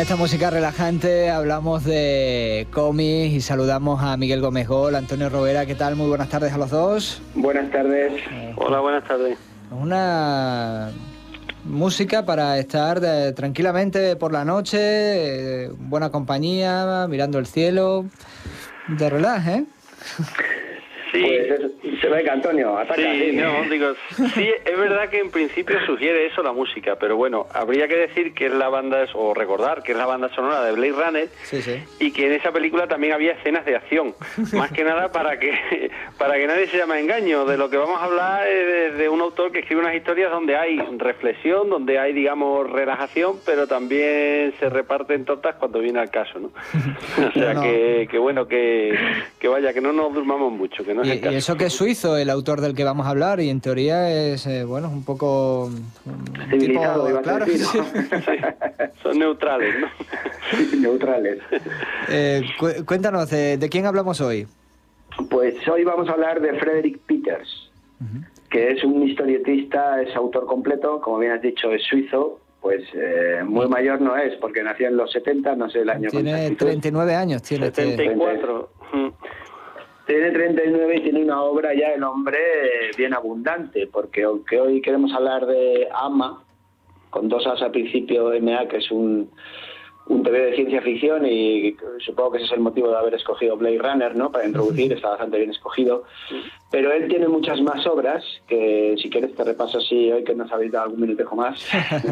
esta música relajante hablamos de cómics y saludamos a Miguel Gómez Gol, Antonio Robera. ¿Qué tal? Muy buenas tardes a los dos. Buenas tardes. Hola, buenas tardes. Una música para estar tranquilamente por la noche, buena compañía, mirando el cielo, de relax, ¿eh? Sí. Pues se ve que Antonio ataca. Sí, no, digo, sí, es verdad que en principio sugiere eso la música, pero bueno, habría que decir que es la banda, o recordar que es la banda sonora de Blade Runner, sí, sí. Y que en esa película también había escenas de acción, más que nada para que nadie se llame a engaño. De lo que vamos a hablar es de un autor que escribe unas historias donde hay reflexión, donde hay, digamos, relajación, pero también se reparten tortas cuando viene al caso, ¿no? O sea, no. Que bueno, que vaya, que no nos durmamos mucho, que no es el caso. Y eso que es suizo, el autor del que vamos a hablar, y en teoría es, bueno, un poco... civilizado, tipo, claro, decir, sí. ¿no? Sí, son neutrales, ¿no? Sí, neutrales. Cuéntanos, ¿de quién hablamos hoy? Pues hoy vamos a hablar de Frederick Peters, que es un historietista, es autor completo, como bien has dicho, es suizo. Pues muy mayor no es, porque nació en los 70, no sé el año. Tiene 39 años, tiene 74. Tiene 39 y tiene una obra ya, el hombre, bien abundante, porque aunque hoy queremos hablar de AMA, con dos A's al principio, MA, que es un TV de ciencia ficción, y supongo que ese es el motivo de haber escogido Blade Runner, ¿no? Para introducir, está bastante bien escogido. Pero él tiene muchas más obras, que si quieres te repaso así hoy, que nos habéis dado algún minutejo más.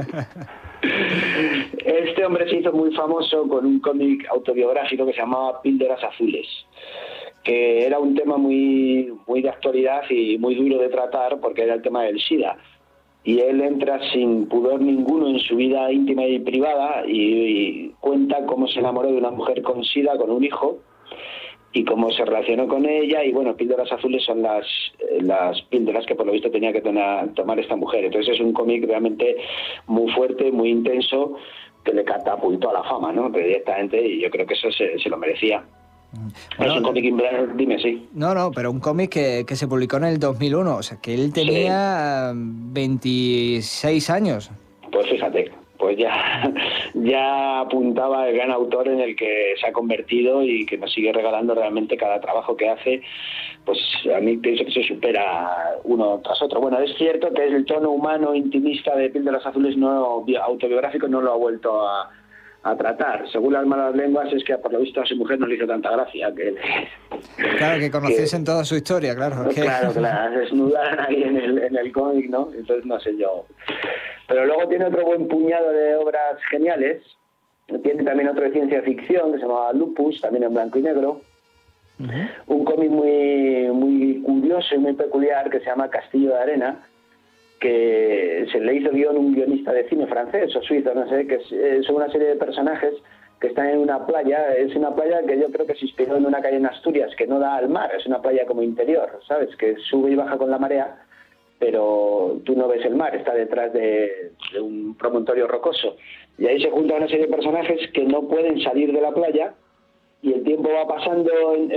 Este hombre se hizo muy famoso con un cómic autobiográfico que se llamaba Píldoras Azules, que era un tema muy de actualidad y muy duro de tratar, porque era el tema del SIDA. Y él entra sin pudor ninguno en su vida íntima y privada y cuenta cómo se enamoró de una mujer con SIDA, con un hijo, y cómo se relacionó con ella. Y bueno, Píldoras Azules son las píldoras que por lo visto tenía que tomar esta mujer. Entonces es un cómic realmente muy fuerte, muy intenso, que le catapultó a la fama, ¿no? Directamente, y yo creo que eso se lo merecía. Bueno, es un cómic, dime, sí. No, pero un cómic que se publicó en el 2001, o sea, que él tenía 26 años. Pues fíjate, pues ya apuntaba el gran autor en el que se ha convertido y que nos sigue regalando realmente cada trabajo que hace. Pues a mí pienso que se supera uno tras otro. Bueno, es cierto que el tono humano, intimista de Píldoras Azules no autobiográfico no lo ha vuelto a tratar. Según las malas lenguas, es que por lo visto a su mujer no le hizo tanta gracia. Claro, que conociesen toda su historia, claro. Claro, desnudaran ahí en el cómic, ¿no? Entonces no sé yo. Pero luego tiene otro buen puñado de obras geniales. Tiene también otro de ciencia ficción que se llamaba Lupus, también en blanco y negro. Un cómic muy curioso y muy peculiar que se llama Castillo de Arena, que se le hizo guión un guionista de cine francés o suizo, no sé, que son una serie de personajes que están en una playa. Es una playa que yo creo que se inspiró en una calle en Asturias que no da al mar, es una playa como interior, ¿sabes? Que sube y baja con la marea, pero tú no ves el mar, está detrás de un promontorio rocoso. Y ahí se junta una serie de personajes que no pueden salir de la playa, y el tiempo va pasando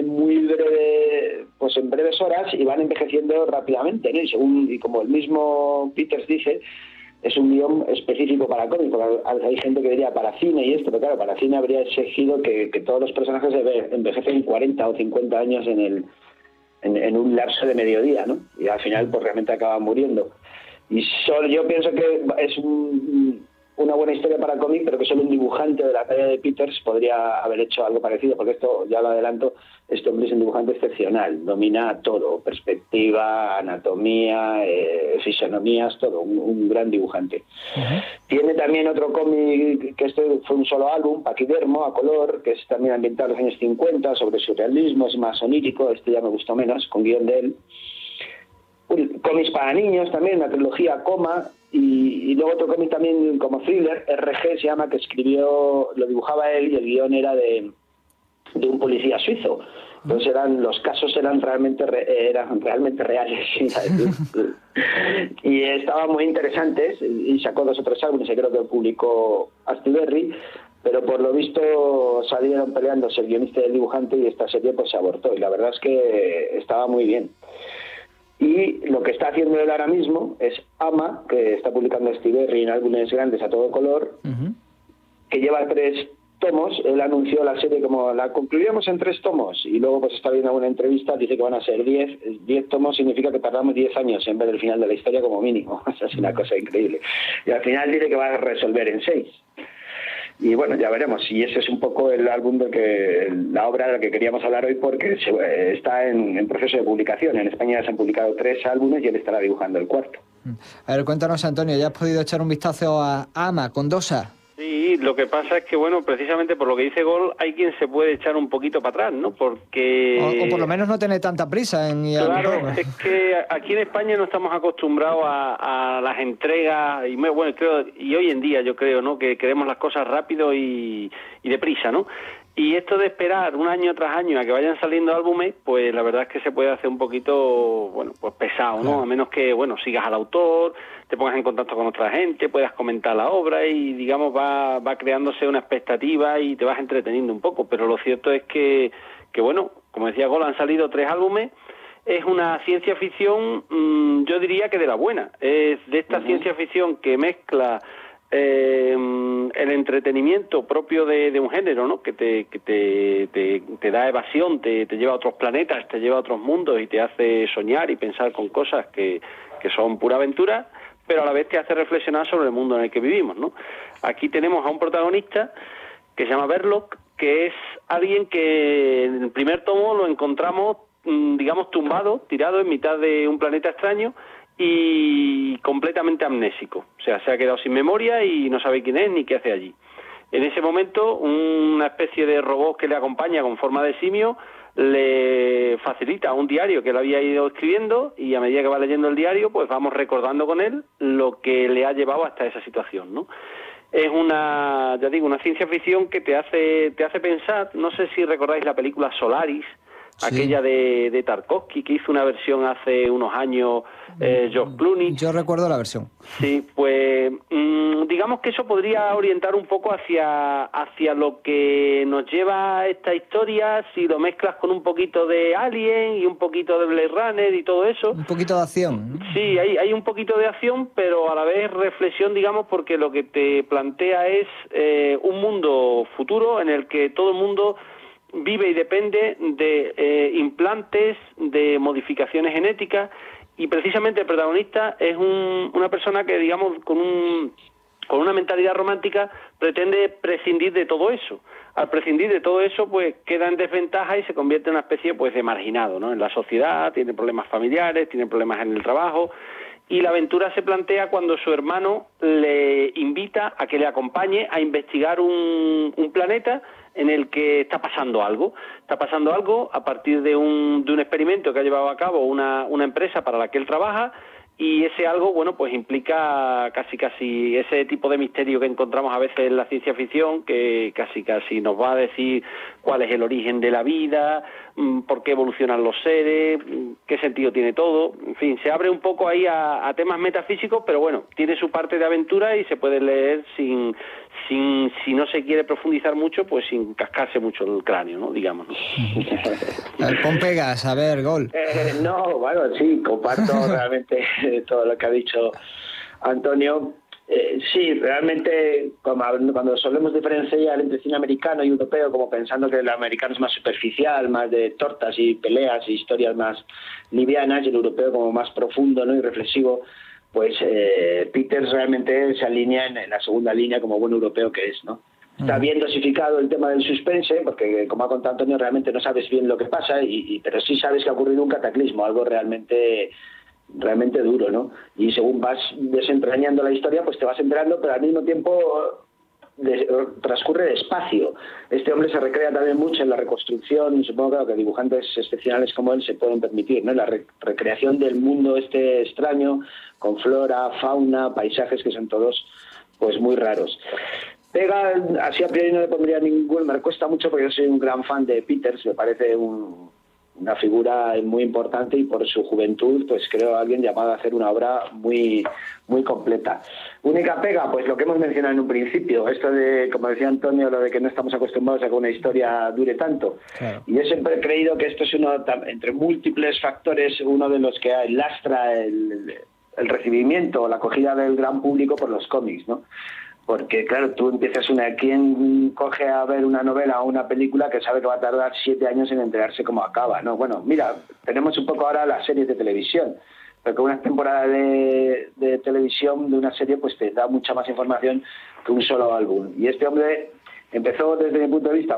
en breves horas, y van envejeciendo rápidamente, ¿no? Y como el mismo Peters dice, es un guión específico para cómic, porque hay gente que diría para cine y esto, pero claro, para cine habría exigido que todos los personajes envejecen 40 o 50 años en un lapso de mediodía, ¿no? Y al final pues realmente acaban muriendo. Y yo pienso que es una buena historia para cómic, pero que solo un dibujante de la talla de Peters podría haber hecho algo parecido, porque esto, ya lo adelanto, este hombre es un dibujante excepcional, domina todo, perspectiva, anatomía, fisonomías, todo, un gran dibujante. Tiene también otro cómic, que este fue un solo álbum, Paquidermo, a color, que es también ambientado en los años 50, sobre surrealismo, es más onírico, este ya me gustó menos, con guión de él. Cómics para niños también, una trilogía, Coma, y luego otro cómic también como thriller, RG se llama, que lo dibujaba él, y el guión era de un policía suizo. Entonces los casos eran realmente reales. Y estaban muy interesantes, y sacó 2 o 3 álbumes, y creo que publicó Astiberri, pero por lo visto salieron peleándose el guionista y el dibujante, y esta serie pues se abortó, y la verdad es que estaba muy bien. Y lo que está haciendo él ahora mismo es AMA, que está publicando Astiberri en álbumes grandes a todo color, que lleva 3 tomos. Él anunció la serie como la concluiríamos en 3 tomos y luego pues está viendo una entrevista, dice que van a ser 10 tomos, significa que tardamos 10 años en ver el final de la historia como mínimo. O sea, es una cosa increíble. Y al final dice que va a resolver en 6. Y bueno, ya veremos. Y ese es un poco el álbum la obra de la que queríamos hablar hoy, porque está en proceso de publicación. En España ya se han publicado 3 álbumes y él estará dibujando el 4. A ver, cuéntanos, Antonio, ¿ya has podido echar un vistazo a Ama, con 2A? Sí, lo que pasa es que, bueno, precisamente por lo que dice Gol, hay quien se puede echar un poquito para atrás, ¿no? Porque... O por lo menos no tener tanta prisa en ir Claro, al autor. es que aquí en España no estamos acostumbrados a las entregas, y bueno, creo, y hoy en día yo creo, ¿no?, que queremos las cosas rápido y deprisa, ¿no? Y esto de esperar un año tras año a que vayan saliendo álbumes, pues la verdad es que se puede hacer un poquito, bueno, pues pesado, ¿no? Claro. A menos que, bueno, sigas al autor, te pongas en contacto con otra gente, puedas comentar la obra y, digamos, va creándose una expectativa y te vas entreteniendo un poco. Pero lo cierto es que bueno, como decía Gol, han salido 3 álbumes. Es una ciencia ficción, yo diría que de la buena. Es de esta ciencia ficción que mezcla el entretenimiento propio de un género, ¿no?, que te da evasión, te lleva a otros planetas, te lleva a otros mundos y te hace soñar y pensar con cosas que son pura aventura, pero a la vez te hace reflexionar sobre el mundo en el que vivimos, ¿no? Aquí tenemos a un protagonista que se llama Verloc, que es alguien que en el primer tomo lo encontramos, digamos, tumbado, tirado en mitad de un planeta extraño y completamente amnésico. O sea, se ha quedado sin memoria y no sabe quién es ni qué hace allí. En ese momento, una especie de robot que le acompaña con forma de simio le facilita un diario que él había ido escribiendo, y a medida que va leyendo el diario, pues vamos recordando con él lo que le ha llevado hasta esa situación, ¿no? Es una ciencia ficción que te hace pensar. No sé si recordáis la película Solaris, sí, aquella de Tarkovsky, que hizo una versión hace unos años George Clooney. Yo recuerdo la versión. Sí, pues digamos que eso podría orientar un poco hacia lo que nos lleva esta historia, si lo mezclas con un poquito de Alien y un poquito de Blade Runner y todo eso. Un poquito de acción, ¿no? Sí, hay un poquito de acción, pero a la vez reflexión, digamos, porque lo que te plantea es un mundo futuro en el que todo el mundo vive y depende de implantes, de modificaciones genéticas, y precisamente el protagonista es una persona que, digamos, con una mentalidad romántica pretende prescindir de todo eso. Al prescindir de todo eso, pues queda en desventaja y se convierte en una especie, pues, de marginado, ¿no?, en la sociedad. Tiene problemas familiares, tiene problemas en el trabajo, y la aventura se plantea cuando su hermano le invita a que le acompañe a investigar un planeta en el que está pasando algo. Está pasando algo a partir de un experimento que ha llevado a cabo una empresa para la que él trabaja, y ese algo, bueno, pues implica casi ese tipo de misterio que encontramos a veces en la ciencia ficción, que casi nos va a decir cuál es el origen de la vida, por qué evolucionan los seres, qué sentido tiene todo. En fin, se abre un poco ahí a temas metafísicos, pero bueno, tiene su parte de aventura y se puede leer si no se quiere profundizar mucho, pues sin cascarse mucho el cráneo, ¿no?, digamos, ¿no? Pon pegas, a ver, Gol. No, bueno, sí, comparto realmente todo lo que ha dicho Antonio. Sí, realmente cuando solemos diferenciar entre cine americano y europeo, como pensando que el americano es más superficial, más de tortas y peleas y historias más livianas, y el europeo como más profundo, ¿no?, y reflexivo, pues Peters realmente se alinea en la segunda línea como buen europeo que es, ¿no? Está bien dosificado el tema del suspense, porque, como ha contado Antonio, realmente no sabes bien lo que pasa, pero sí sabes que ha ocurrido un cataclismo, algo realmente duro, ¿no? Y según vas desentrañando la historia, pues te vas enterando, pero al mismo tiempo transcurre despacio. Este hombre se recrea también mucho en la reconstrucción, y supongo que dibujantes excepcionales como él se pueden permitir, ¿no?, la recreación del mundo este extraño, con flora, fauna, paisajes que son todos, pues, muy raros. Pega, así a priori no le pondría ningún, me cuesta mucho porque yo soy un gran fan de Peters, me parece una figura muy importante, y por su juventud, pues creo alguien llamado a hacer una obra muy, muy completa. Única pega, pues lo que hemos mencionado en un principio, esto de, como decía Antonio, lo de que no estamos acostumbrados a que una historia dure tanto. Claro. Y yo siempre he creído que esto es entre múltiples factores, uno de los que lastra el recibimiento o la acogida del gran público por los cómics, ¿no? Porque, claro, tú empiezas ¿quién coge a ver una novela o una película que sabe que va a tardar 7 años en enterarse cómo acaba, ¿no? Bueno, mira, tenemos un poco ahora las series de televisión, pero que una temporada de televisión de una serie pues te da mucha más información que un solo álbum. Y este hombre empezó, desde mi punto de vista,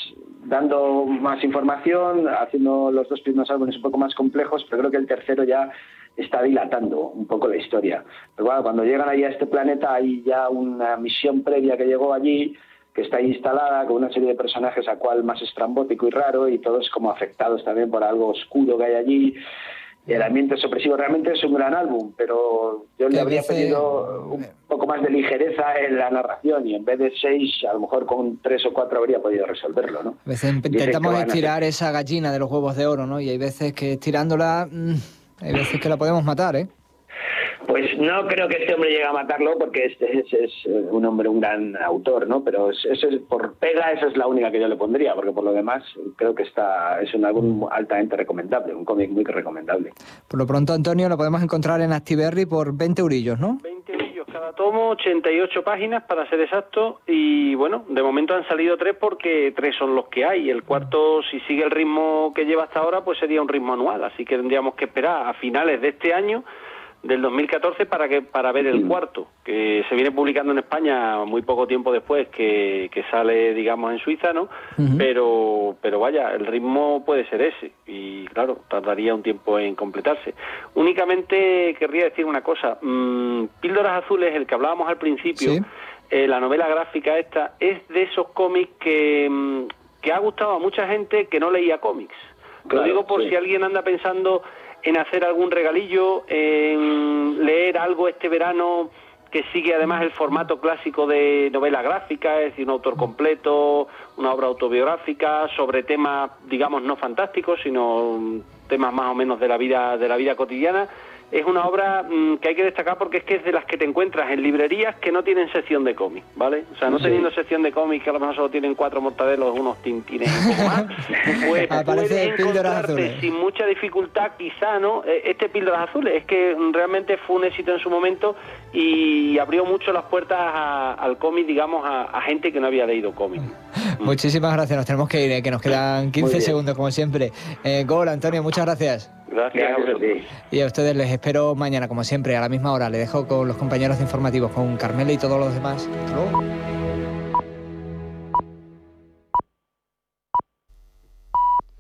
dando más información, haciendo los 2 primeros álbumes un poco más complejos, pero creo que el tercero ya está dilatando un poco la historia. Pero bueno, cuando llegan ahí a este planeta hay ya una misión previa que llegó allí, que está ahí instalada con una serie de personajes a cual más estrambótico y raro, y todos como afectados también por algo oscuro que hay allí. El ambiente es opresivo. Realmente es un gran álbum, pero yo le habría pedido un poco más de ligereza en la narración, y en vez de 6, a lo mejor con 3 o 4 habría podido resolverlo, ¿no? A veces intentamos estirar esa gallina de los huevos de oro, ¿no? Y hay veces que estirándola, hay veces que la podemos matar, ¿eh? Pues no creo que este hombre llegue a matarlo, porque es un hombre, un gran autor, ¿no? Pero por pega, esa es la única que yo le pondría, porque por lo demás creo que es un álbum altamente recomendable, un cómic muy recomendable. Por lo pronto, Antonio, lo podemos encontrar en Actiberri por 20 eurillos, ¿no? 20 eurillos cada tomo, 88 páginas para ser exacto, y bueno, de momento han salido 3 porque 3 son los que hay. El cuarto, si sigue el ritmo que lleva hasta ahora, pues sería un ritmo anual, así que tendríamos que esperar a finales de este año, del 2014, para ver el cuarto, que se viene publicando en España muy poco tiempo después que sale, digamos, en Suiza, ¿no? Pero vaya, el ritmo puede ser ese, y claro, tardaría un tiempo en completarse. Únicamente querría decir una cosa, Píldoras Azules, el que hablábamos al principio, ¿sí? La novela gráfica esta, es de esos cómics que ha gustado a mucha gente que no leía cómics. Claro, lo digo por si alguien anda pensando en hacer algún regalillo, en leer algo este verano que sigue además el formato clásico de novela gráfica, es decir, un autor completo, una obra autobiográfica sobre temas, digamos, no fantásticos, sino temas más o menos de la vida cotidiana. Es una obra que hay que destacar porque es que es de las que te encuentras en librerías que no tienen sección de cómic, ¿vale? O sea, no teniendo sección de cómic, que a lo mejor solo tienen 4 mortadelos, unos tintines y un poco más, pues puedes encontrarte sin mucha dificultad, quizá, ¿no? Este Píldoras Azules, es que realmente fue un éxito en su momento y abrió mucho las puertas al cómic, digamos, a gente que no había leído cómic. Muchísimas gracias, nos tenemos que ir, que nos quedan 15 segundos, como siempre. Gol, Antonio, muchas gracias. Gracias a ti. Y a ustedes les espero mañana, como siempre, a la misma hora. Le dejo con los compañeros informativos, con Carmela y todos los demás. Hasta luego.